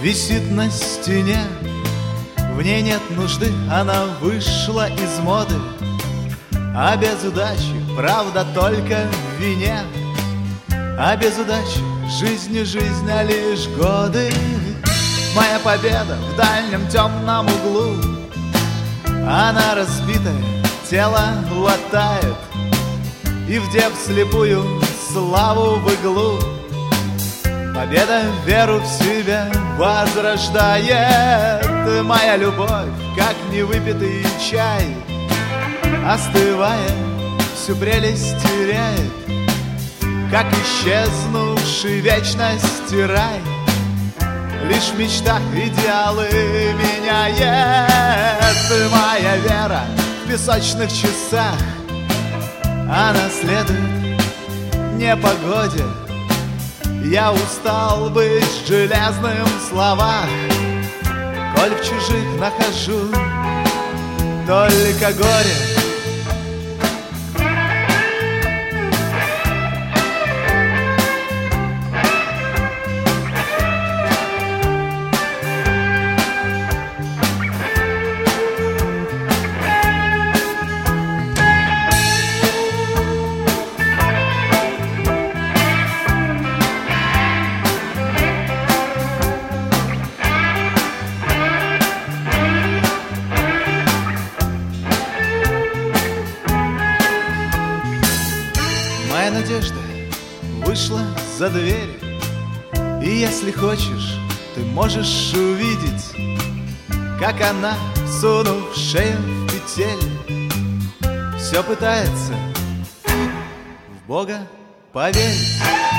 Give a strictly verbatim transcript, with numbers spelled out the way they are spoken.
висит на стене. В ней нет нужды, она вышла из моды, а без удачи правда только в вине. А без удачи жизнь не жизнь, а лишь годы. Моя победа в дальнем темном углу, она разбитая, тело латает и, вдев слепую славу в иглу, победа веру в себя возрождает. Моя любовь, как невыпитый чай, остывая, всю прелесть теряет, как исчезнувший вечность рай. Лишь в мечтах идеалы меняет. Моя вера в песочных часах, она следует непогоде. Я устал быть железным в словах, коль в чужих нахожу только горе. Моя надежда вышла за дверь, и если хочешь, ты можешь увидеть, как она, сунув шею в петель, все пытается в Бога поверить.